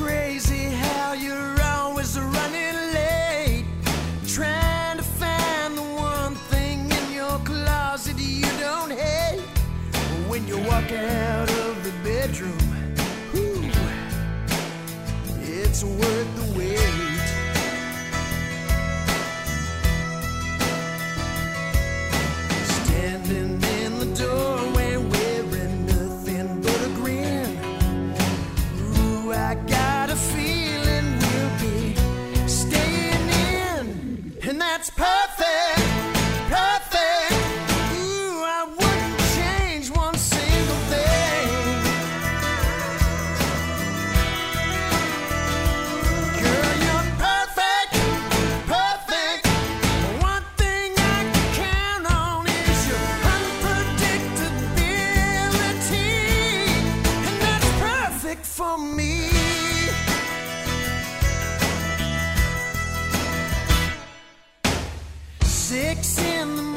crazy how you're always running late, trying to find the one thing in your closet you don't hate. When you walk out of the bedroom, whew, it's worth the wait. Standing in the doorway wearing nothing but a grin. Ooh, I got a feeling we'll be staying in, and that's perfect, perfect. Ooh, I wouldn't change one single thing. Girl, you're perfect, perfect. One thing I can count on is your unpredictability, and that's perfect for me. 6 in the